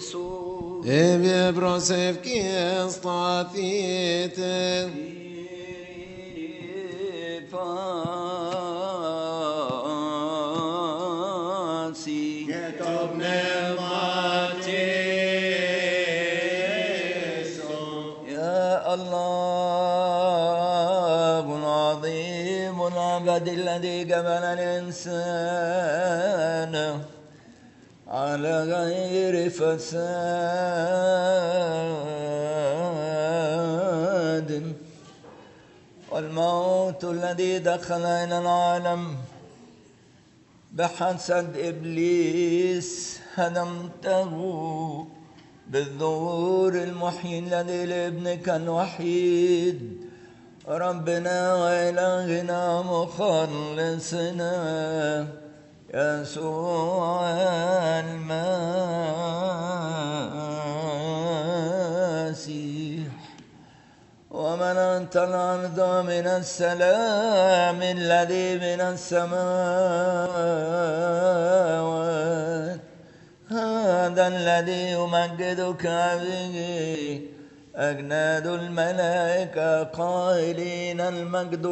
Evie prosevkies tathite. الذي قبل الإنسان على غير فساد والموت الذي دخل إلى العالم بحسد إبليس هدمته بالظهور المحيي الذي لابنك الوحيد ربنا وإلهنا مخلصنا يسوع المسيح وملأت الأرض من السلام الذي من السماوات هذا الذي يمجدك به أجناد الملائكة قائلين المجد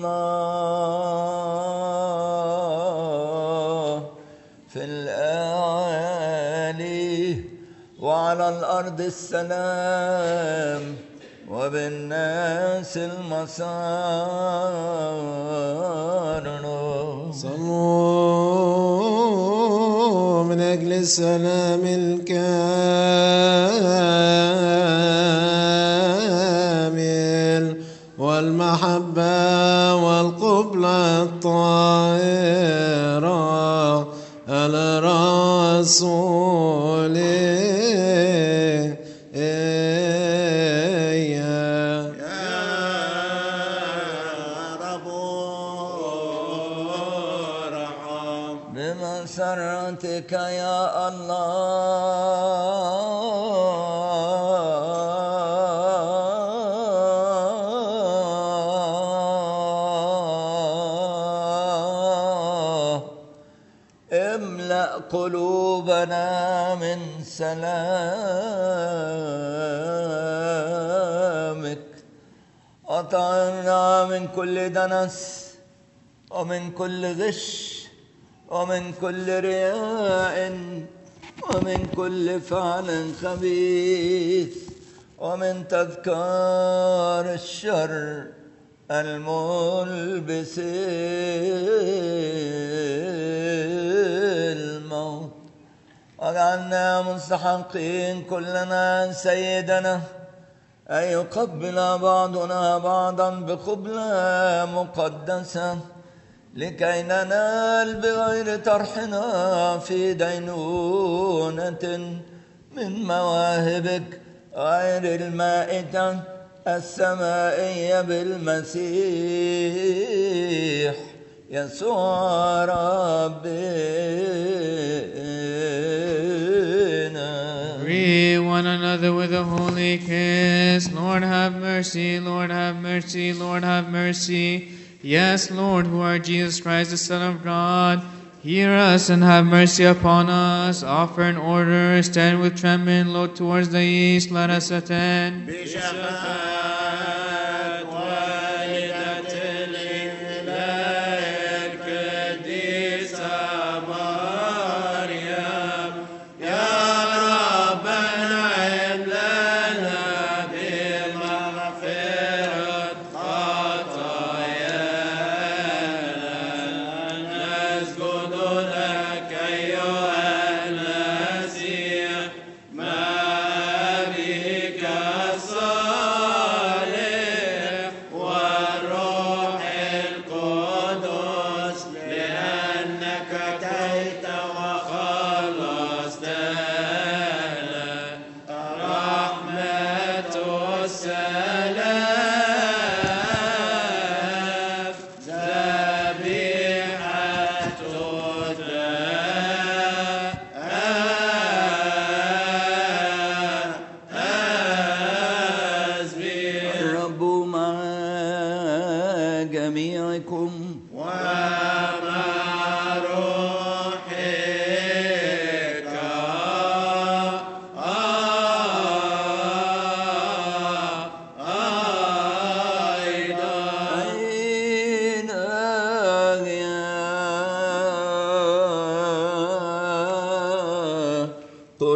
لله في الأعالي وعلى الأرض السلام وبالناس المسار. صلوا من أجل السلام الكامل والمحبة والقبلة الطاهرة الرسول بمسرتك يا الله املأ قلوبنا من سلامك أطعنا من كل دنس ومن كل غش ومن كل رياء ومن كل فعل خبيث ومن تذكار الشر الملبس الموت وجعلنا مستحقين كلنا سيدنا أن يقبل بعضنا بعضا بقبلة مقدسة لكي ننال بغير طرحنا في دينونة من مواهبك غير المائتة السمائية بالمسيح يسوع ربنا. Greet one another with a holy kiss. Lord have mercy, Lord have mercy, Lord have mercy. Yes, Lord, who art Jesus Christ, the Son of God, hear us and have mercy upon us. Offer an order, stand with trembling, look towards the east, let us attend. Son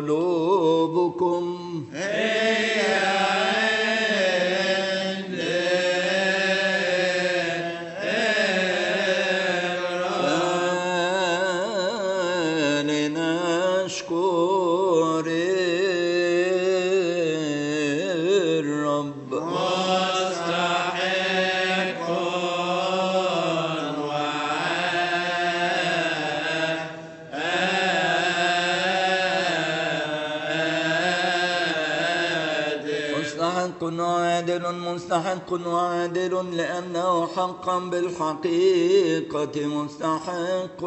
قلوبكم. لنشكر الرب. مستحق وعادل لأنه حقا بالحقيقة مستحق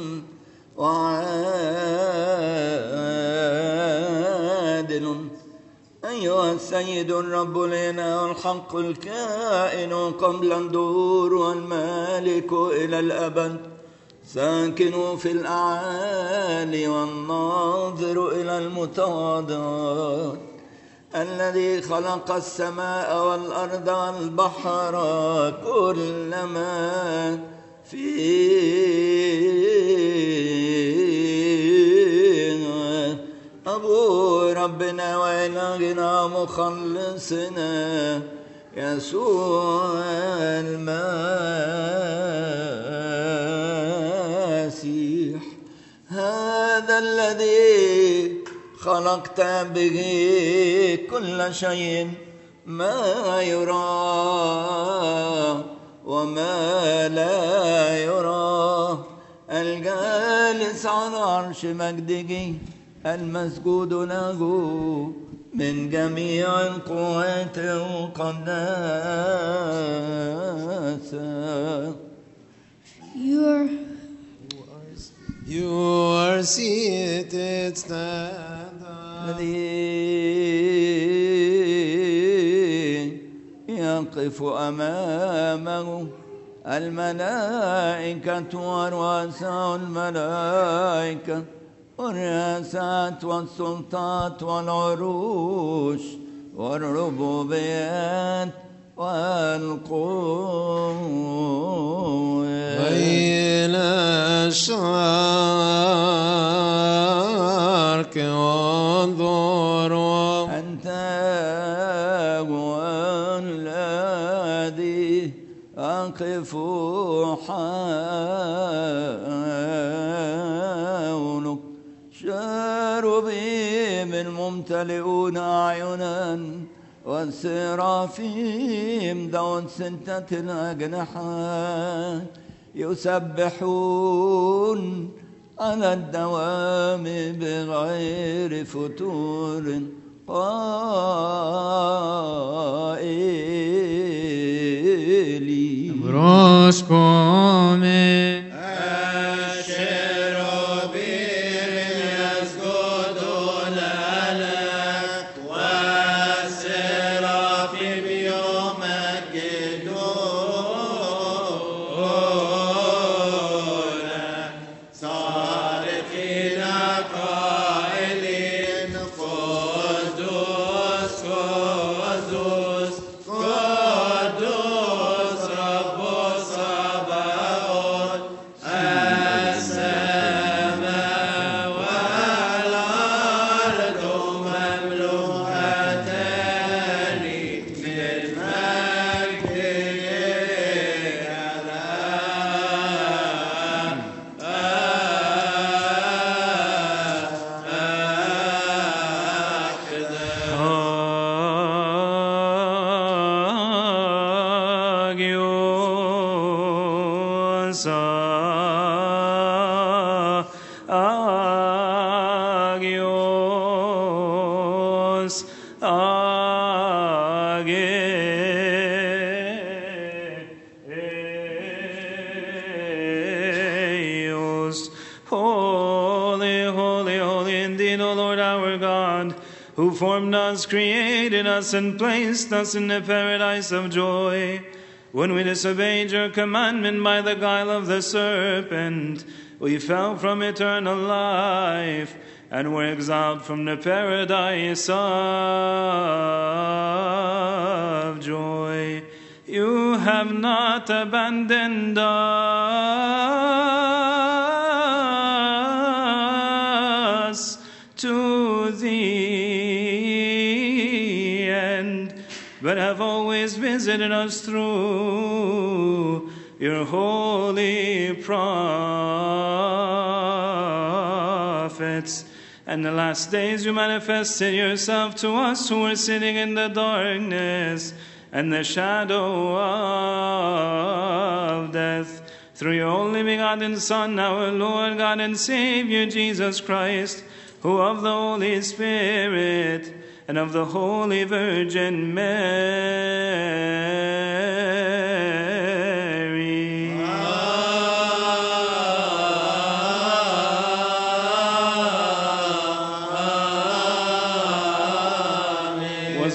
وعادل. أيها السيد الرب الإله الحق الكائن قبل الدهور والمالك إلى الأبد، ساكن في الأعالي والناظر إلى المتواضعات، الذي خلق السماء والأرض والبحر كل ما فيها. أبو ربنا وإلهنا مخلصنا يسوع المسيح، هذا الذي خلقت به كل شيء، ما يرى وما لا يرى، الجالس على عرش مجده، المسجود له من جميع القوات القداسة. You are seated, stand up. الذي يقف أمامه الملائكة ورؤساء الملائكة والرئاسات والسلطات والعروش والربوبيات والقوة. وإلى الشرق انظروا، أنت هو الذي أقف حولك، شاربيم الممتلئون أعينا والسرافيم ذو 6 أجنحة يسبحون على الدوام بغير فتور قائلين. who formed us, created us, and placed us in the paradise of joy. When we disobeyed your commandment by the guile of the serpent, we fell from eternal life and were exiled from the paradise of joy. You have not abandoned us to visited us through your holy prophets. And the last days you manifested yourself to us who were sitting in the darkness and the shadow of death, through your only begotten Son, our Lord God and Savior, Jesus Christ, who of the Holy Spirit and of the Holy Virgin Mary was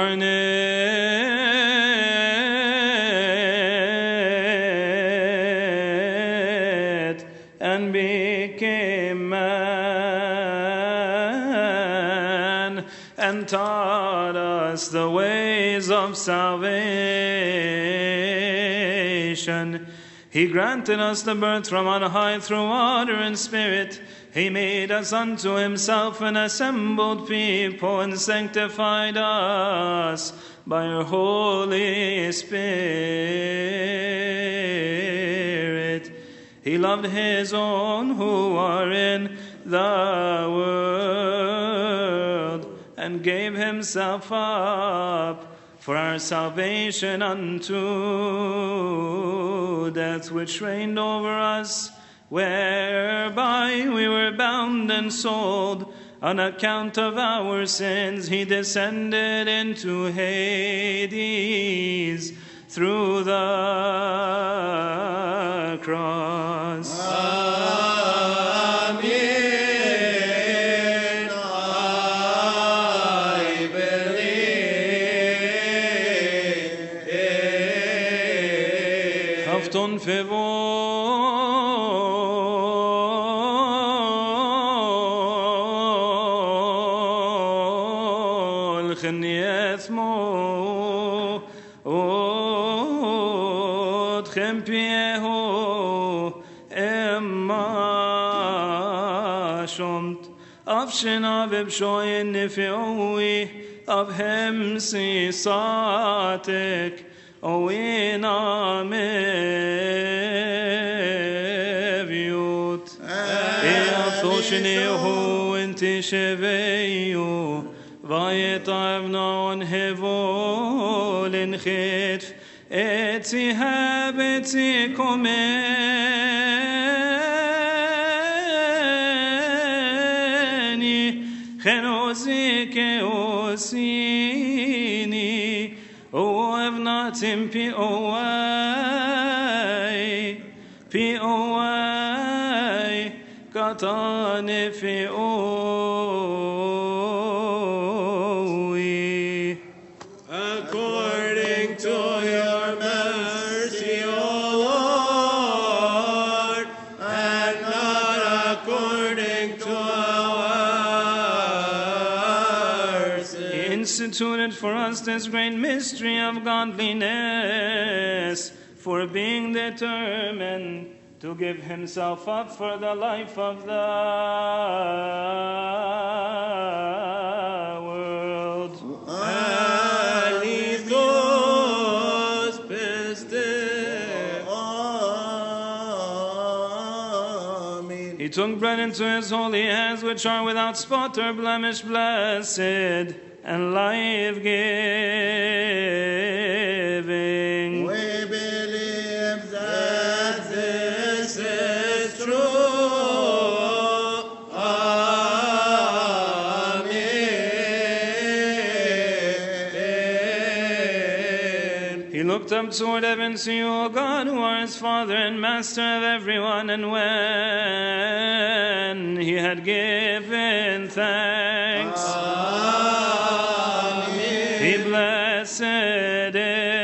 incarnate and became man and taught us the ways of salvation. He granted us the birth from on high through water and spirit. He made us unto himself an assembled people and sanctified us by your Holy Spirit. He loved his own who are in the world and gave himself up for our salvation unto death, which reigned over us, whereby we were bound and sold. On account of our sins, he descended into Hades through the cross. Amen. I believe. Hafton fevol chenieth mo od chempieho emma shomt avshena vebshoyen nefeoi of hem si satek o in ameviut eathosheneho intisheveyo vayetavnon hevol in chetf etzi habetzi komeni chenozi keosini oev natim pi-o-ai, katane fi-o-i. According to your mercy, O Lord, and not according to our sins. He instituted for us this great mystery of godliness, for being determined to give himself up for the life of the world. Alithos peste. Amen. He took bread into his holy hands, which are without spot or blemish, blessed and life-giving. We believe that this is true. Amen. He looked up toward heaven, see you, O God, who are his Father and Master of everyone, and when he had given thanks, he blessed it,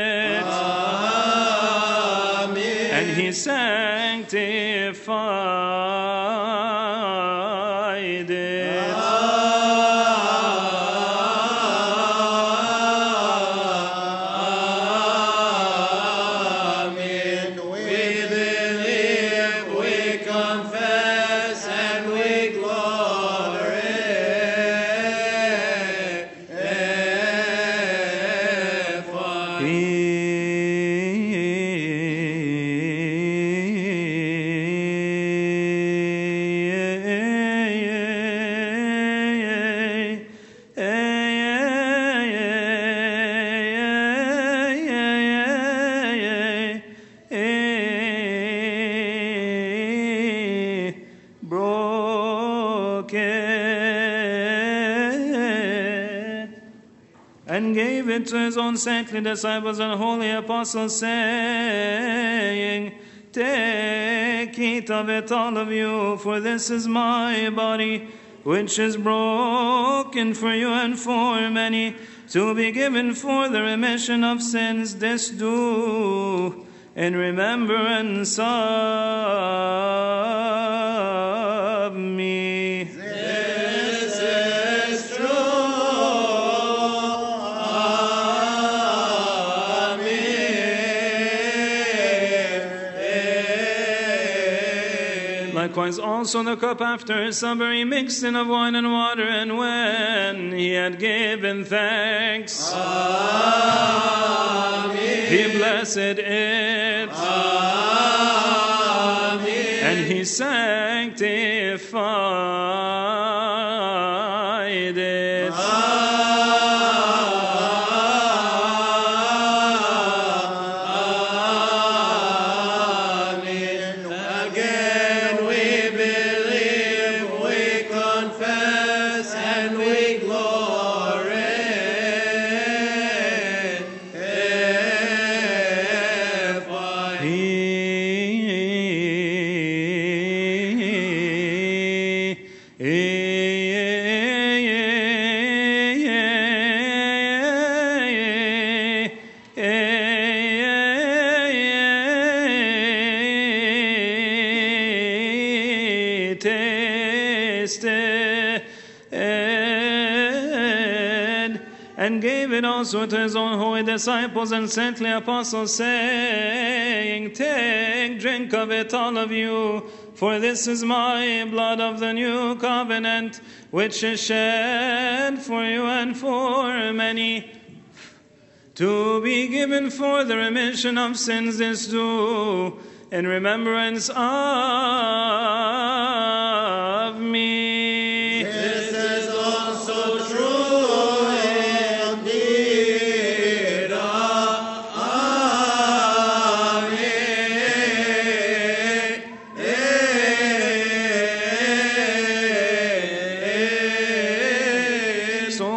and he sanctified it. Amen. We believe, we confess, and we glorify. and gave it to his own saintly disciples and holy apostles, saying, Take, eat of it, all of you, for this is my body, which is broken for you and for many, to be given for the remission of sins. This do in remembrance of me. This is true. Amen. Likewise also the cup after supper he mixed in of wine and water, and when he had given thanks, he blessed it, and he sanctified it. Again we believe, we confess, and we glorify. And gave it also to his own holy disciples and saintly apostles, saying, Take, drink of it, all of you, for this is my blood of the new covenant, which is shed for you and for many, to be given for the remission of sins. This do in remembrance of me. This is also true indeed. Amen. Så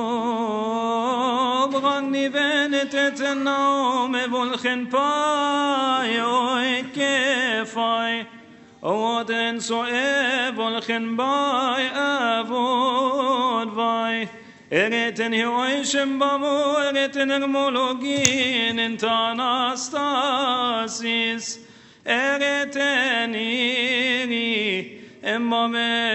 brang ni venet etter navnet volken pai og ikke fai. Og den så volken bai vår vei. Ereten hiøysem bamo, ereten ermologien intanastasis. Ereten iri emmame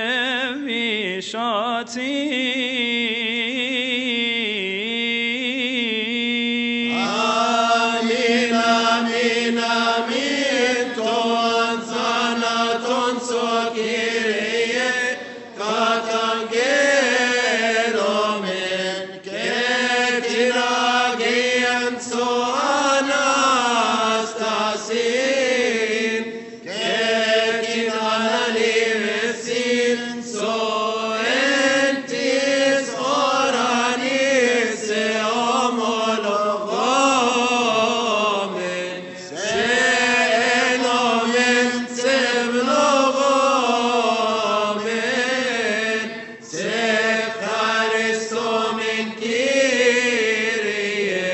vishati. Amin, amin, amin. Ton sanaton so Kyrie, katangelomen, ketiragian so anastasin, ketinanalimesin so entis oranis homologomen, seenomen sevlogomen, sefaristomen Kyrie,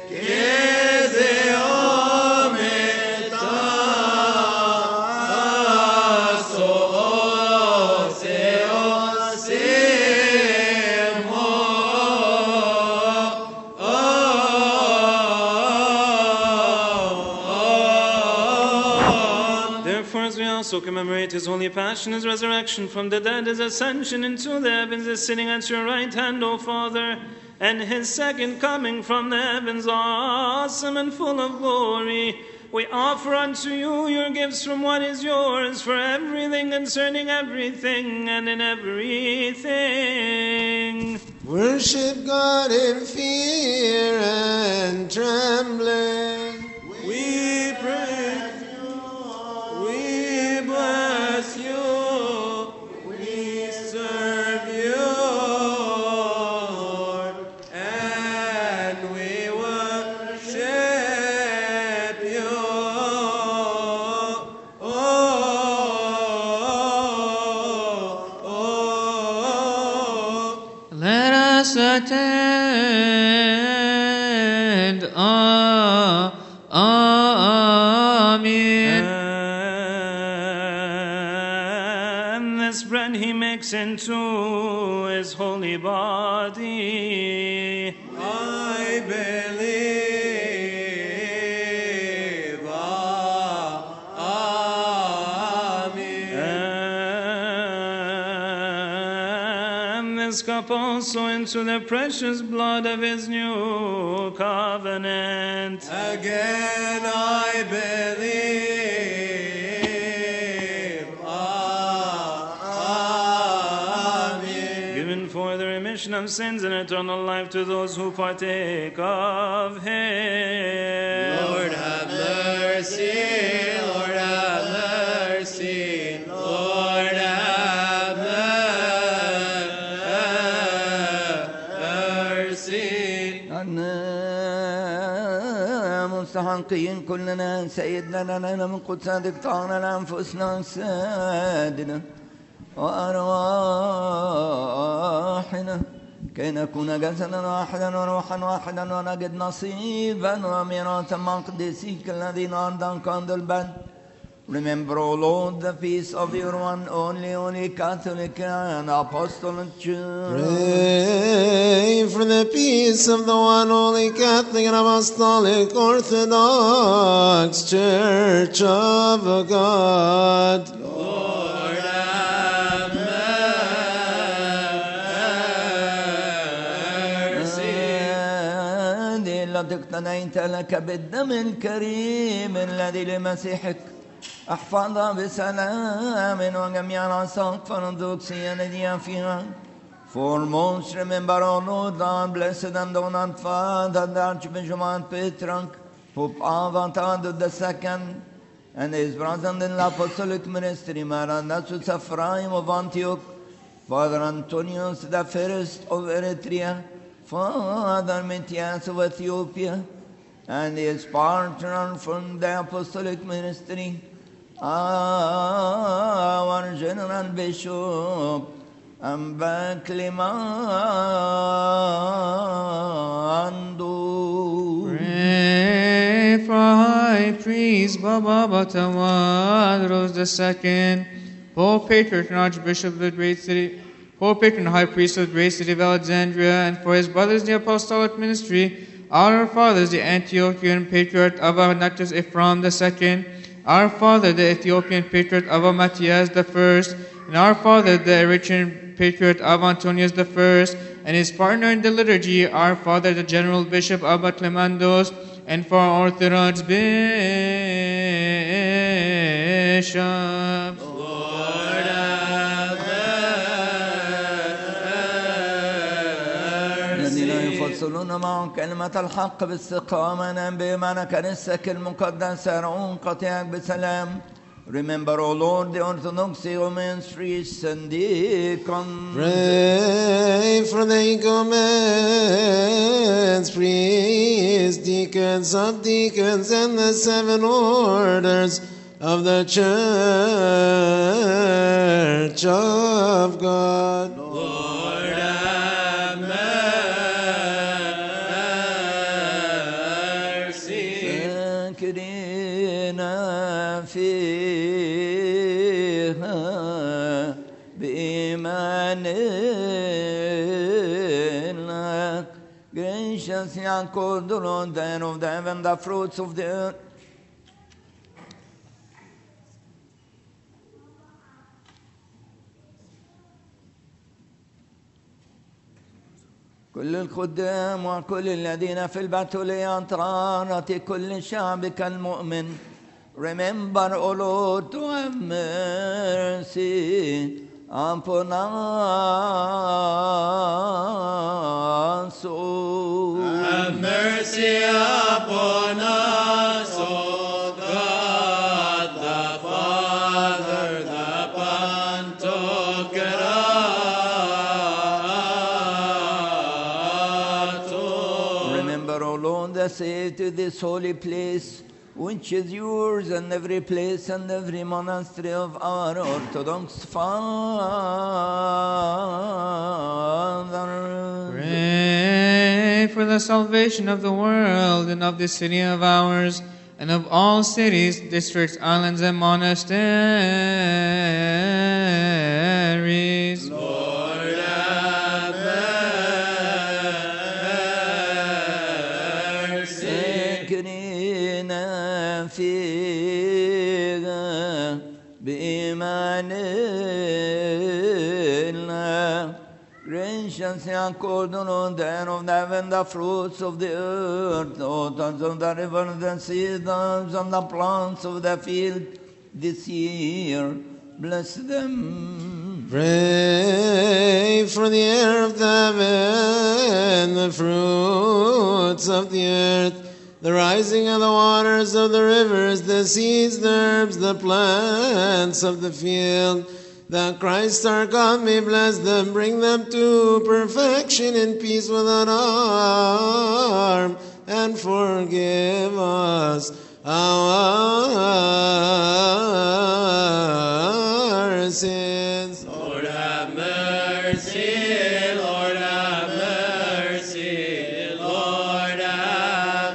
Therefore, as we also commemorate his holy passion, his resurrection from the dead, his ascension into the heavens, his sitting at your right hand, O Father, and his second coming from the heavens, awesome and full of glory, we offer unto you your gifts from what is yours, for everything concerning everything and in everything. Worship God in fear and trembling. We praise you. We bless you. We serve you, Lord, and we worship you. Let us attend. Amen. And this bread he makes into his holy body. I believe. Amen. And this cup also into the precious blood of his new covenant. Again I believe. Amen. Given for the remission of sins and eternal life to those who partake of him. Lord have mercy. Lord have mercy. Lord have mercy. أنا مستحقين كلنا سيدنا لنا من قدساتك طعنا لأنفسنا سادنا وأرواحنا كي نكون جسدا واحدا وروحا واحدا ونجد نصيبا وميراثا مع قديسيك الذين أرضاك عند البدء. Remember, O Lord, the peace of your one only Holy Catholic and Apostolic Church. Pray for the peace of the one holy Catholic and Apostolic Orthodox Church of God. Lord have mercy. الذي اقتنيت لك بالدم الكريم الذي لمسيحك احفظها بسلام وجميع العصاك فرندوكسيا الذي فيها. Foremost, remember, O Lord, our blessed and honored Father, the Archbishop Petrarch, Pope Avatad II, and his brothers in the Apostolic Ministry, Maranatha Ephraim of Antioch, Father Antonius the First of Eritrea, Father Matthias of Ethiopia, and his partner from the Apostolic Ministry, our General Bishop, Amba Climando. Pray for High Priest Baba Tawadros II, Pope Patriarch and Archbishop of the Great City, Pope Patron and High Priest of the Great City of Alexandria, and for his brothers the Apostolic Ministry, our fathers the Antiochian Patriarch Abba Ignatius Ephraim II, our father the Ethiopian Patriarch Abba Matthias I, and our father the Eritrean Patriarch Abba Antonius I, and his partner in the liturgy, our father the General Bishop Abba Clemandos, and for our Orthodox bishops. Lord have الذين mercy. يفصلون معهم كلمة الحق باستقامة بمعنى كنيستك المقدسة رعون قطيعك بسلام. Remember, O Lord, the Orthodox Romans, priests and deacons. Pray for the ecumens, priests, deacons, subdeacons, and the 7 orders of the Church of God. Lord have mercy. ساكنين فيها بإيمان لك. Gracious Yaakov, the Lord, the of the heaven, the fruits of the earth. كل الخدام وكل الذين في البتولية طرارة كل شعبك المؤمن. Remember, O Lord, to have mercy upon us. Have mercy upon us, O God, the Father, the Pantocrator. Remember, O Lord, the say to this holy place, which is yours, and every place and every monastery of our Orthodox Father. Pray pray for the salvation of the world and of this city of ours, and of all cities, districts, islands, and monasteries. Lord, have mercy. ساكنين فيها بإيماننا. Gracious accord on the air of the heaven, the fruits of the earth, the waters of the river, the seasons, and the plants of the field this year. Bless them. Pray for the air of the heaven, the fruits of the earth, the rising of the waters of the rivers, the seeds, the herbs, the plants of the field, that Christ our God may bless them, bring them to perfection in peace without harm, and forgive us our sins. Lord, have mercy. Lord, have mercy. Lord, have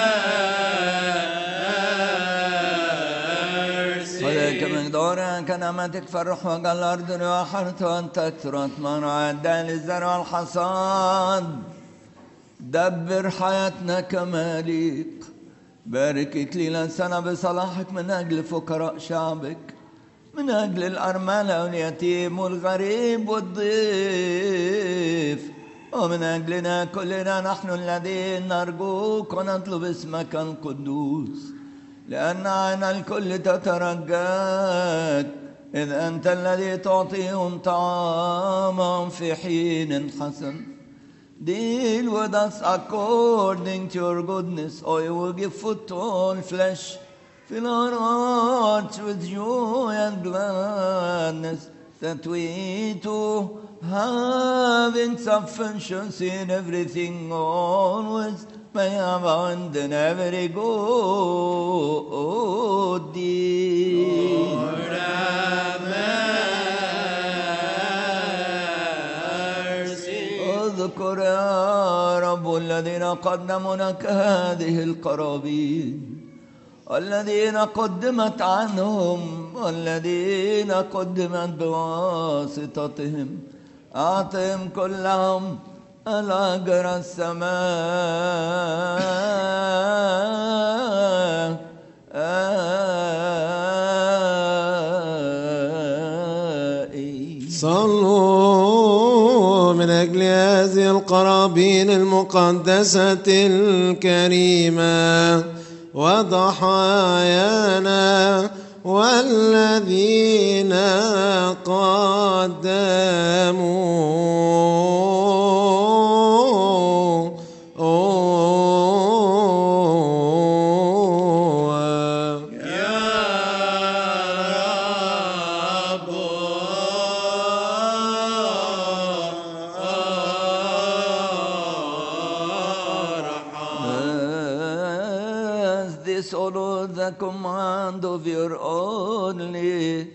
mercy. ولك مقدارك نعمتك فرح وقع الأرض وحرت وأن تكثر أثمار وعدى للزرع والحصاد. دبر حياتنا كما يليق. بارك إكليل السنة بصلاحك من أجل فقراء شعبك، من أجل الأرملة واليتيم والغريب والضيف، ومن أجلنا كلنا نحن الذين نرجوك ونطلب اسمك القدوس، لأن عين الكل تترجاك، إذ أنت الذي تعطيهم طعاما في حين حسن. Deal with us according to your goodness, or you will give food to all flesh. Fill our hearts with joy and gladness, that we too, having sufficiency in everything always, may abound in every good deed. Lord, have mercy. اذكر يا رب الذين قدموا لك هذه القرابين، الذين قدمت عنهم والذين قدمت بواسطتهم، أعطهم كلهم الأجر السماء. صلوا من أجل هذه القرابين المقدسة الكريمة وضحايانا والذين قدموا The command of your only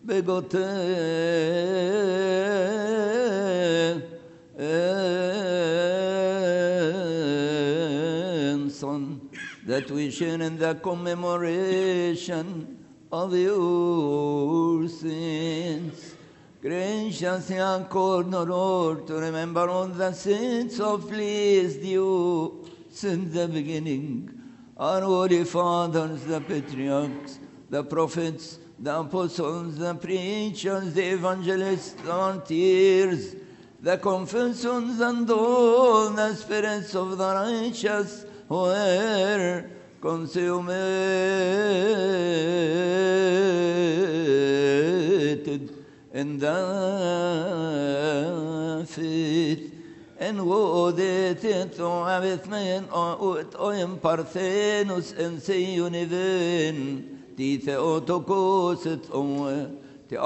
begotten Son, that we share in the commemoration of your sins. Graciously accord, O Lord, to remember all the sins of pleased you since the beginning. Our holy fathers, the patriarchs, the prophets, the apostles, the preachers, the evangelists, the martyrs, the confessors, and all the spirits of the righteous who were consummated in the faith. En wodet och avet men och en parthenus en seuniven dit otokoset och till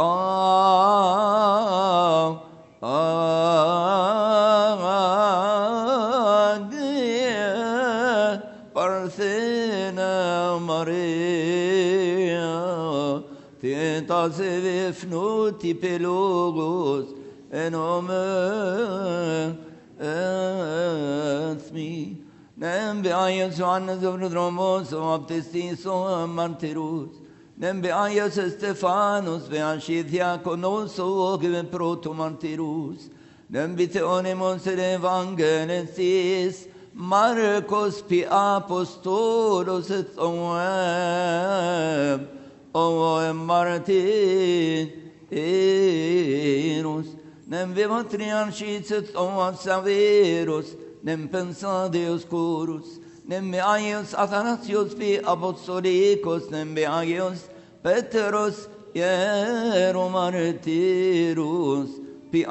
parthena Maria till tasevifnut i pelogos en اسمي نم بآيس يوحنا زبردروموس وابتستيس ومارتيروس نم بآيس استفانوس بآشيثياكونوس وغم بروتو مارتيروس نم بثيونيموس الإفانجيلستيس ماركوس بي أبوستولوس الثواب أو مارتيروس نم بماتريارشيس الثواب سافيروس nem pensadeus curus, nem meaios Athanasios pi apostolicos, nem meaios Petros iero martirus, pi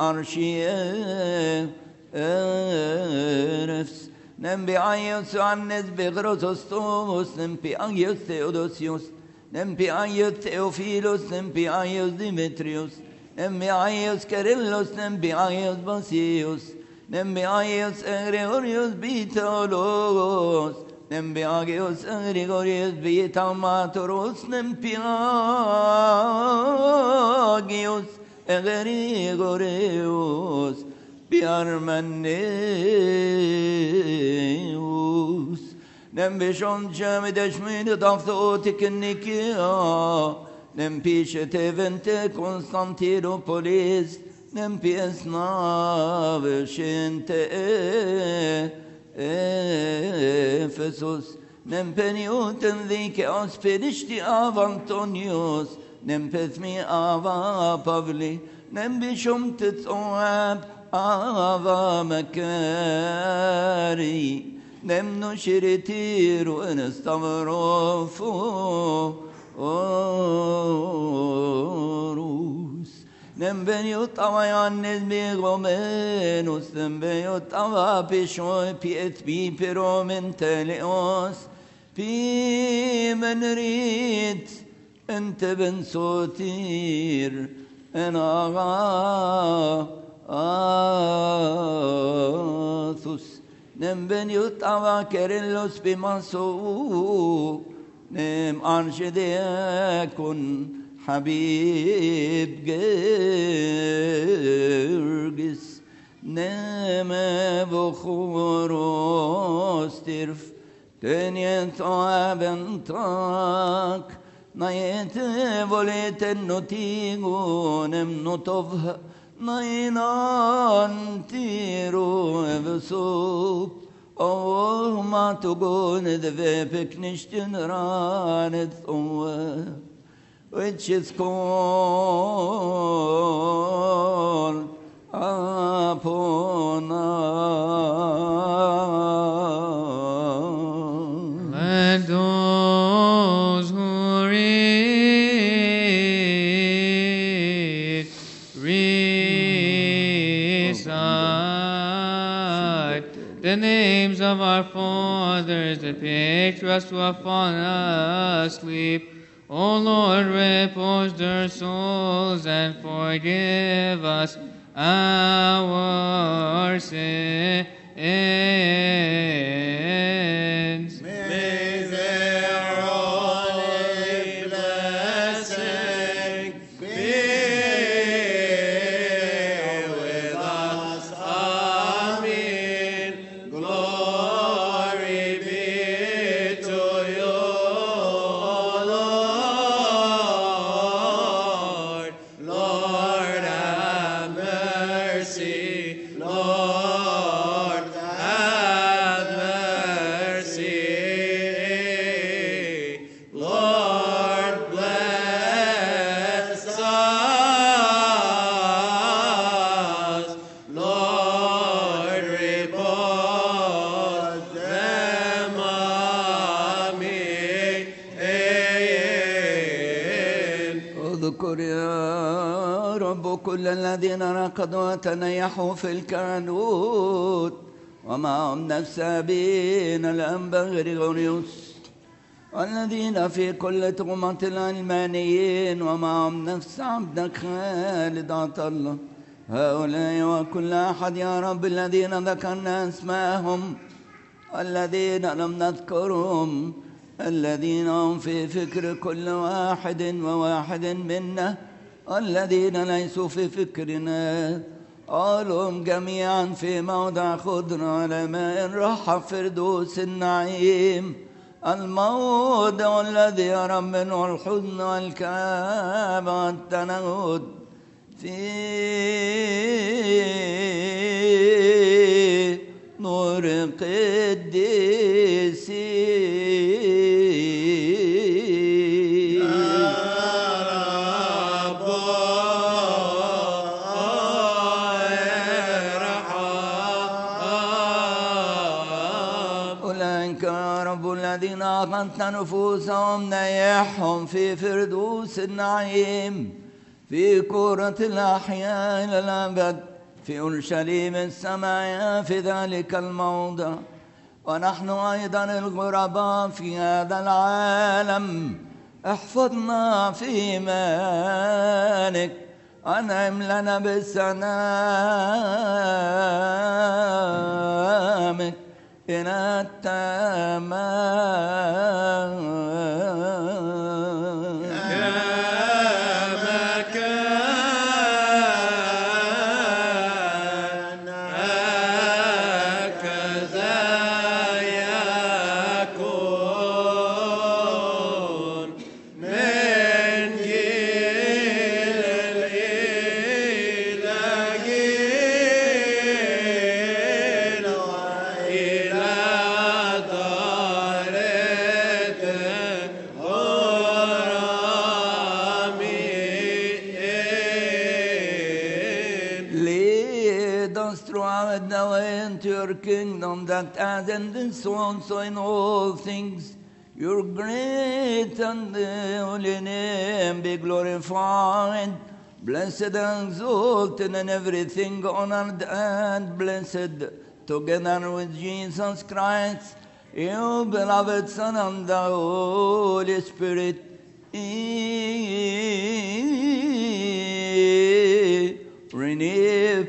archierefs, nem meaios Johannes Begrosostomos, nem meaios Theodosius, nem meaios Theophilos, nem meaios Demetrius, nem meaios Kerillos, nem meaios Basius, nem beagios Gregorius Vitalos, nem beagios Gregorius Vitamatoros, nem beagios Gregorius Biarmaneus, nem bishon Jamidesh Daftotik Nikia, nem Pishete Vente Constantinopolis, nem piesna veshente Ephesus, nem peniuten dike aspedishti av Antonius, nem pethmi ava Pavli, nem bishum tetzoab ava Makari, nem nushiritiru enestavrofu orus. Nem beniut ava Ioannes Bigomenus, nem beniut ava Pishoi Piet Bi Piromentelios, Pi Menrit, Ente Ben Sotir, En Aga Athus, nem beniut ava Kerillos Bimaso, nem Archidekun, حبيب جرجس نام بخوروس ترف تنيت عبنتاك نايت وليت النتيجو نم نطفها ناينان تيرو بسوب أو ما تقول ذبيبك نشتن راند ثواب which is called upon us. Let those who recite the names of our fathers, the patriarchs who have fallen asleep. O Lord, repose their souls and forgive us our sins. May their holy blessing be with us. Amen. Glory be to you, Lord. Lord, have mercy. Lord, have mercy. Lord, bless us. Lord, repose them. Amen. اذكر يا رب كل الذين ركضوا وتنيحوا في الكهنوت ومعهم نفس أبينا الأنبا غريغوريوس والذين في كل تغمة العلمانيين ومعهم نفس عبدك خالد عطلة هؤلاء وكل أحد يا رب الذين ذكرنا أسماءهم والذين لم نذكرهم الذين هم في فكر كل واحد وواحد منا والذين ليسوا في فكرنا قالوا جميعا في موضع خضر على ماء راح فردوس النعيم الموضع الذي يرى منه الحزن والكآبة والتنهد في نور قديسي الذين أخذت نفوسهم نيحهم في فردوس النعيم في كرة الأحياء إلى الأبد في أورشليم السماء في ذلك الموضع. ونحن أيضا الغرباء في هذا العالم احفظنا في إيمانك أنعم لنا بسلامك إلى التمام. Kingdom that as in this also in all things your great and holy name be glorified, blessed and exalted in everything, honored and blessed together with Jesus Christ, your beloved Son and the Holy Spirit. Renew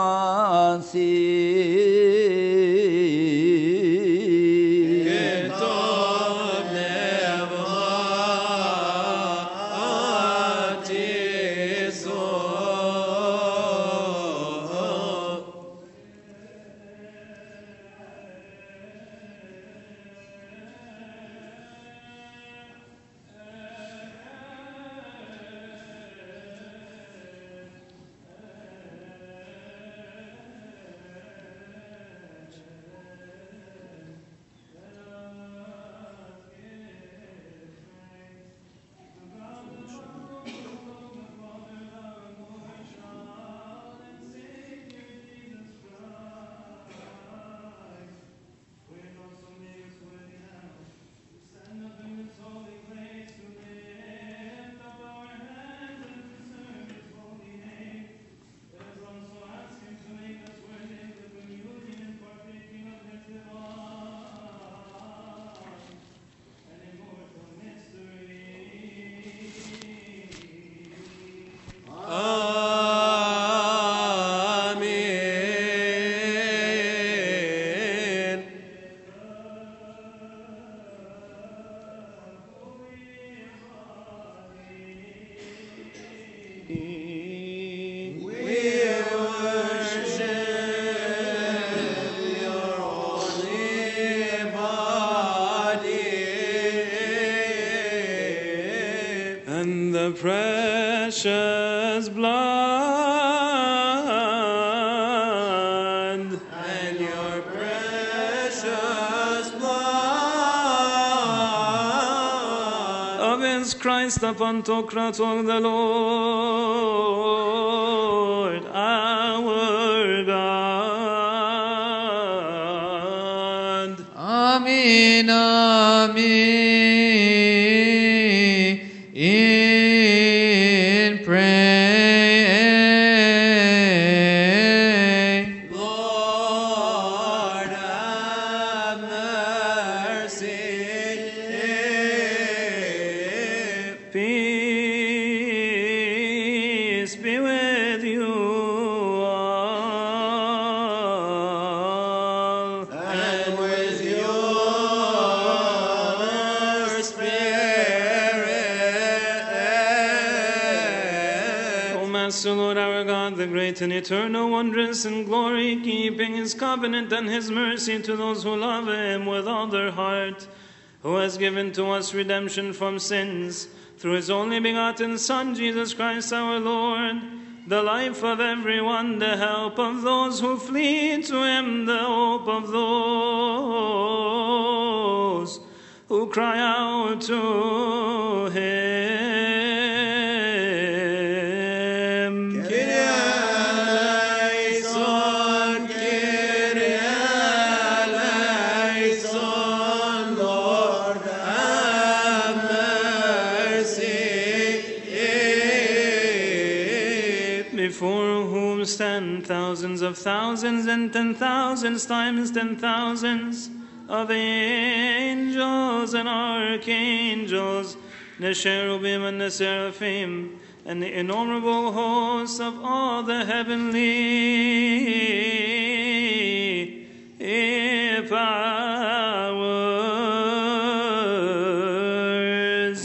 precious blood and your precious blood of his Christ upon Tokratok the Lord our God. Amen, amen. Master, Lord our God, the great and eternal, wondrous and glory, keeping his covenant and his mercy to those who love him with all their heart, who has given to us redemption from sins through his only begotten Son, Jesus Christ our Lord, the life of everyone, the help of those who flee to him, the hope of those who cry out to him. Before whom stand thousands of thousands and 10,000 times 10,000s of angels and archangels, the cherubim and the seraphim, and the innumerable hosts of all the heavenly powers.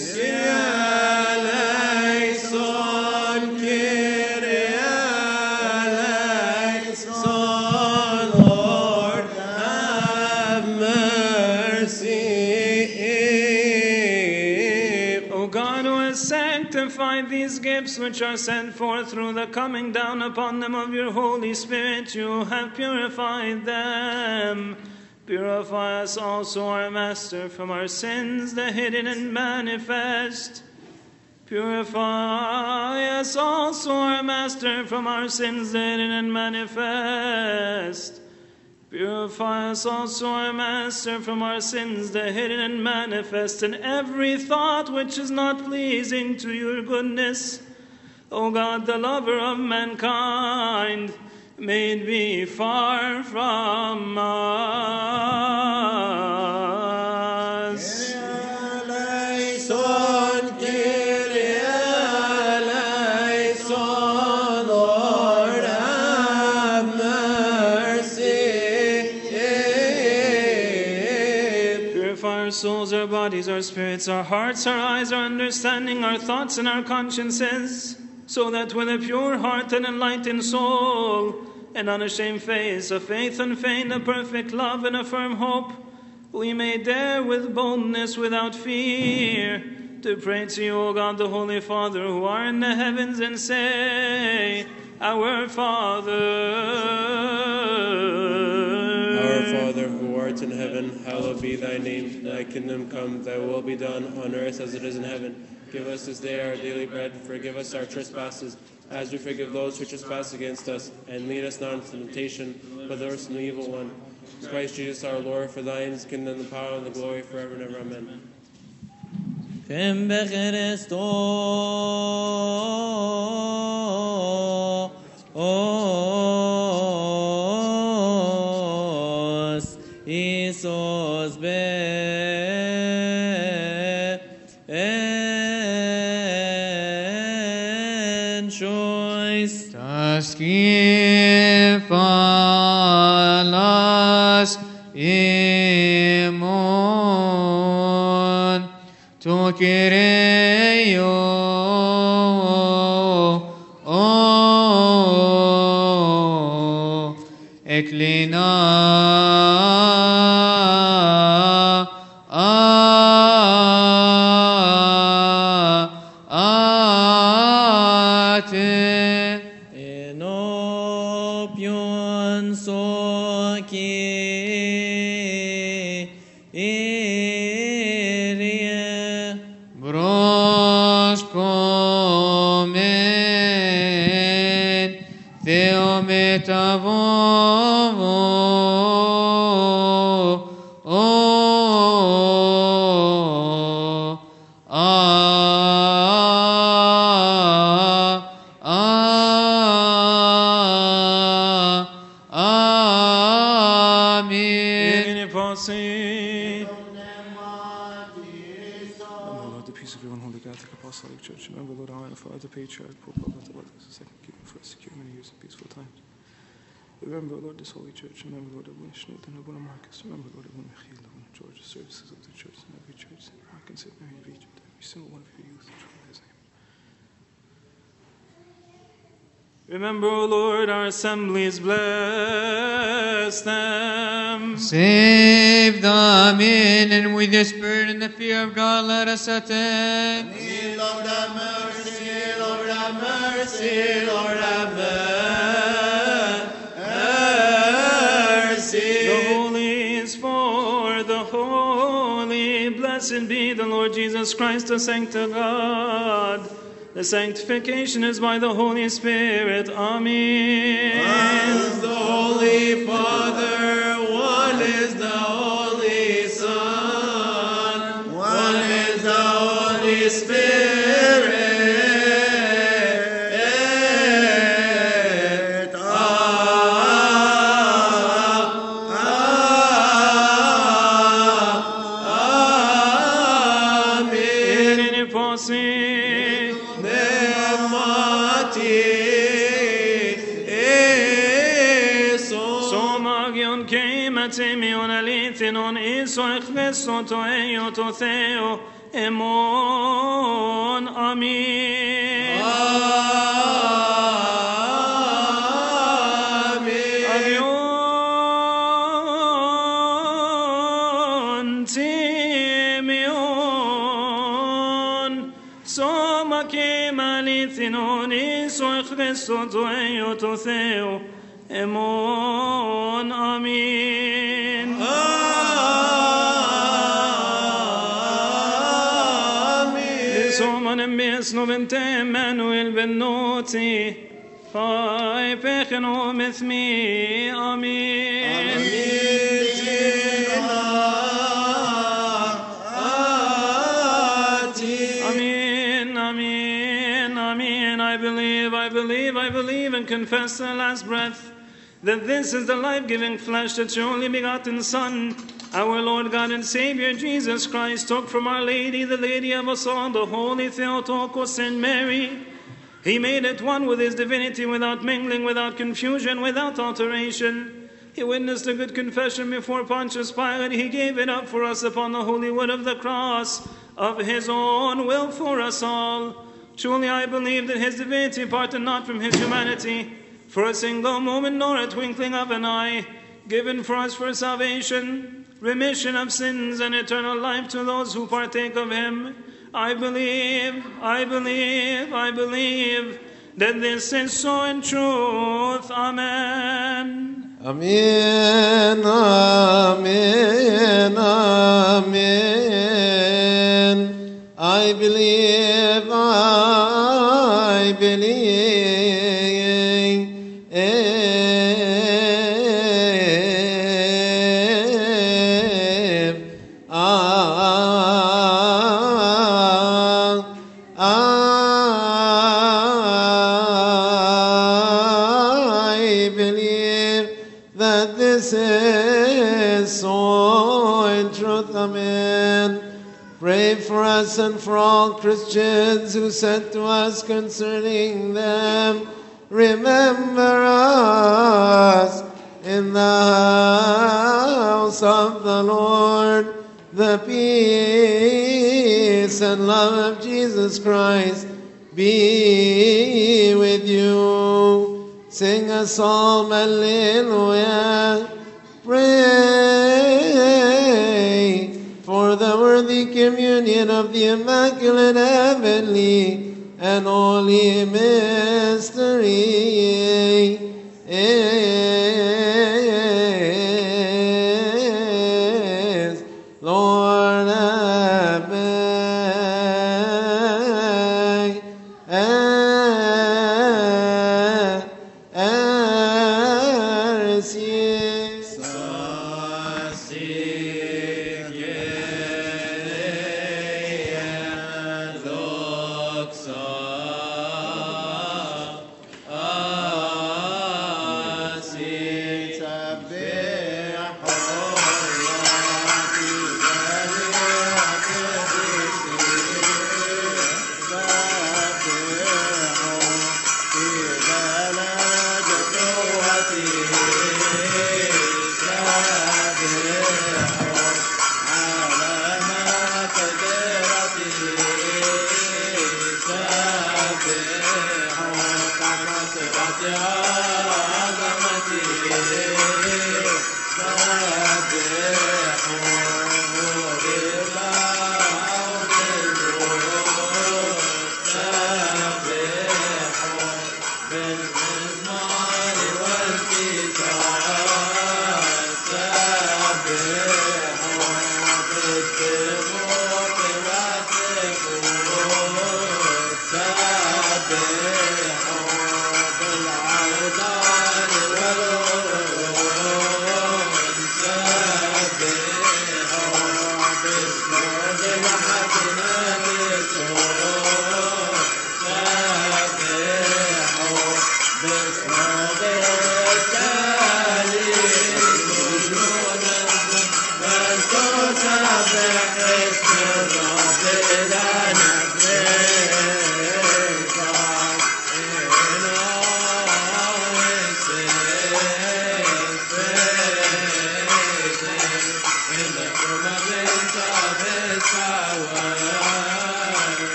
Sanctify these gifts which are sent forth through the coming down upon them of your Holy Spirit. You have purified them. Purify us also, our Master, from our sins, the hidden and manifest. Purify us also, our Master, from our sins, the hidden and manifest. Purify us also, our Master, from our sins, the hidden and manifest, and every thought which is not pleasing to your goodness. O God, the lover of mankind, may it be far from us. Our souls, our bodies, our spirits, our hearts, our eyes, our understanding, our thoughts, and our consciences, so that with a pure heart and enlightened soul, an unashamed face, a faith unfeigned, a perfect love, and a firm hope, we may dare with boldness, without fear, to pray to you, O God, the Holy Father, who are in the heavens, and say, Our Father, who art in heaven, hallowed be thy name. Thy kingdom come, thy will be done, on earth as it is in heaven. Give us this day our daily bread. Forgive us our trespasses, as we forgive those who trespass against us. And lead us not into temptation, but deliver us from the evil one. Christ Jesus our Lord, for thine is the kingdom, the power, and the glory, forever and ever. Amen. Isos be en choice Taski falas imon to kireo eklina Remember, Lord, this holy church. Remember, Lord, Abuna Shnut and Abuna Marcus. Remember, Lord, Abuna Michiel, Abuna George, the services of the church in every church, St. Rock and St. Mary of Egypt, every single one of your youth, in his name. Remember, O Lord, our assemblies, bless them. Save them in, and with your spirit and the fear of God let us attain. Lord have mercy, Lord have mercy, Lord have mercy. The holy is for the holy. Blessed be the Lord Jesus Christ, the sanctified God. The sanctification is by the Holy Spirit. Amen. One is the Holy Father, one is the Holy Son, one is the Holy Spirit. Non iso echveso to eio to theo emon. Amen. Agion Timion Soma kemalitinon iso echveso to eio to theo emon. Amen. Mes novente Emmanuel benoti, fai pecheno with me. Amen. Amen. Amen. Amen. I believe, and confess the last breath that this is the life-giving flesh that your only begotten Son, our Lord God and Savior Jesus Christ, took from Our Lady, the Lady of us all, the Holy Theotokos and Mary. He made it one with his divinity, without mingling, without confusion, without alteration. He witnessed a good confession before Pontius Pilate. He gave it up for us upon the holy wood of the cross, of his own will for us all. Truly I believe that his divinity parted not from his humanity, for a single moment nor a twinkling of an eye, given for us for salvation, remission of sins, and eternal life to those who partake of him. I believe that this is so in truth. Amen. Amen, amen, amen. I believe. Pray for us and for all Christians who sent to us concerning them. Remember us in the house of the Lord. The peace and love of Jesus Christ be with you. Sing a psalm, Alleluia. Pray for the worthy communion of the Immaculate Heavenly and Holy Mystery. Lord, have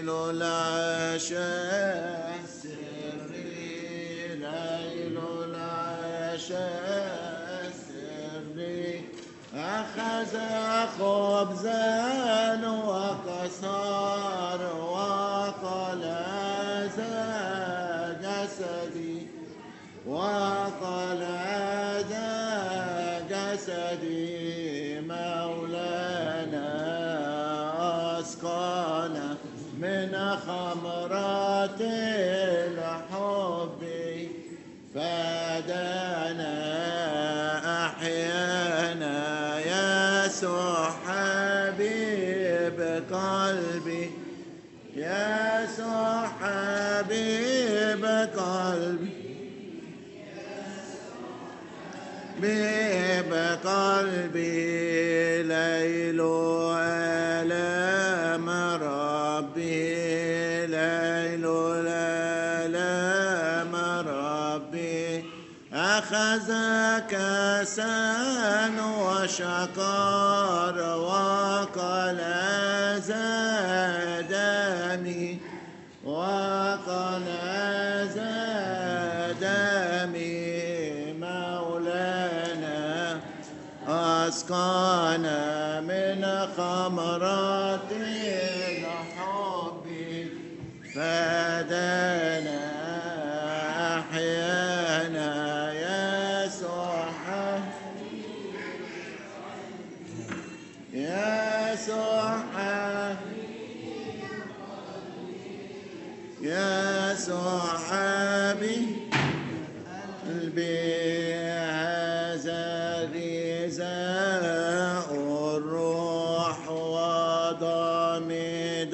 ليل العشاء السري ليل العشاء السري أخذ خبزا وكسر وقال هذا جسدي وقال هذا جسدي مولانا أسقانا من خمرات الحب فدانا أحيانا يسوع حبيب قلبي يسوع حبيب قلبي بقلبي ليل آلام ربي ليل آلام ربي أخذ كاسا وشكر وقال زادني وقال زادني أسقانا من خمرات الحب فدانا أحيانا يسوع يسوع يسوع قلبي غذاء الروح وضمد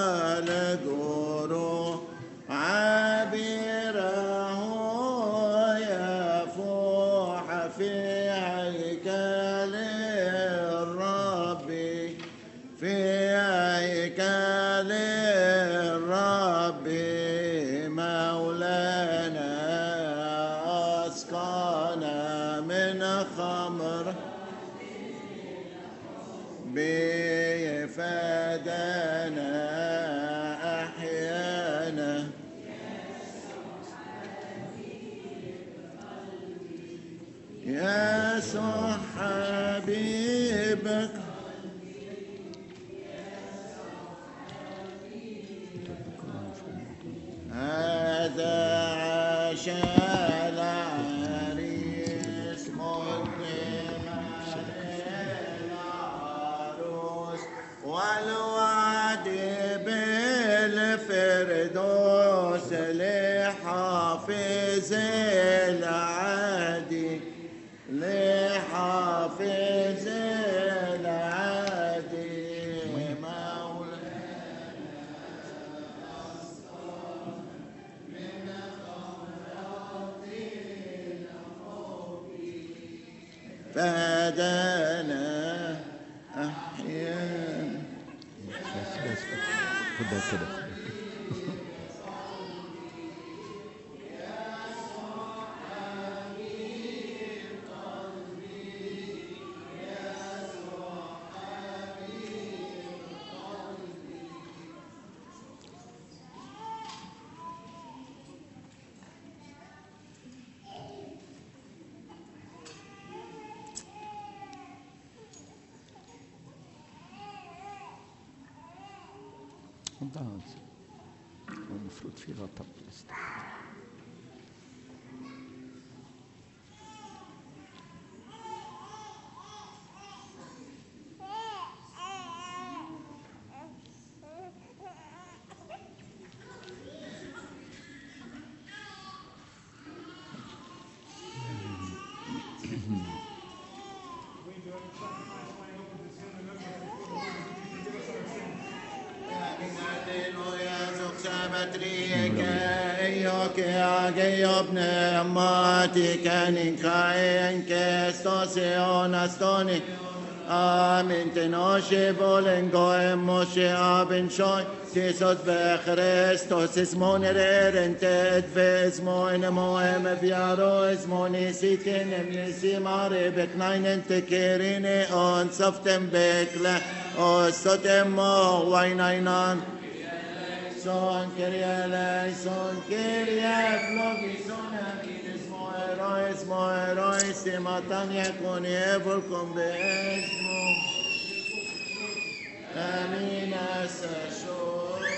الجروح عبره يفوح في هيكل الرب في هيكل الرب مولانا أسقانا من خمر بفدانا أحيانا يسوع حبيبك هذا عشاء العريس مقدم العروس والوعد بالفردوس لحافظ العهد لحافظ العهد فدانا أحيانا بس كده كده المفروض في غطاء بلاستيك. Amen. Tenoshe volen goem Moshe aben shoy Tisot bechrestos es monerer entet ves moene moem viaro es monisitin em yesimare beknainen tekerine on softem bekle o sotem mo wainainan son, Kyrie eleison, Kyrie flogison, Agilis moerois, Timatania conievol convesmo. Amin asashobi.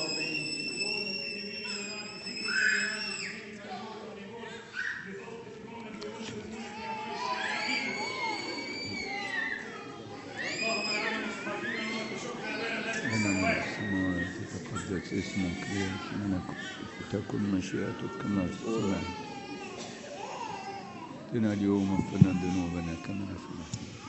تقدس اسمك تكن مشيئتك كما في السماء. اتنا اليوم اغفر لنا ذنوبنا كما نغفر